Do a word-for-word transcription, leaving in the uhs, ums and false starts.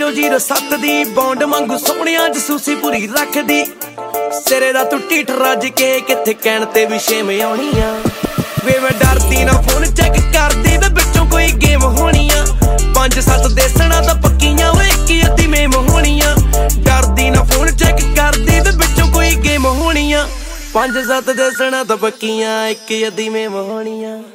Zero zero ਸੱਤ ਦੀ bond ਵਾਂਗੂ ਸੋਹਣਿਆਂ ਜਸੂਸੀ ਪੂਰੀ ਰੱਖਦੀ। ਸਿਰੇ ਦਾ ਤੂੰ ਢੀਠ ਰੱਜ ਕੇ ਕਿੱਥੇ ਕਹਿਣ ਤੇ ਵੀ ਸ਼ੇਮ ਆਉਣੀ ਆ। ਵੇ ਮੈਂ ਡਰਦੀ ਨਾ ਫੋਨ ਚੈੱਕ ਕਰਦੀ ਵੇ ਵਿੱਚੋਂ ਕੋਈ ਗੇਮ ਹੋਣੀ ਆ। ਪੰਜ ਸੱਤ ਦੇਸਣਾ ਤਾਂ ਪੱਕੀਆਂ ਵੇ ਇੱਕ ਅੱਧੀ ਮੇਮ ਹੋਣੀ ਆ। ਡਰਦੀ ਨਾ ਫੋਨ ਚੈੱਕ ਕਰਦੀ ਵੇ ਵਿੱਚੋਂ ਕੋਈ ਗੇਮ ਹੋਣੀ ਆ। ਪੰਜ ਸੱਤ ਦੇਸਣਾ ਤਾਂ ਪੱਕੀਆਂ ਇੱਕ ਅੱਧੀ ਮੇਮ ਹੋਣੀ ਆ।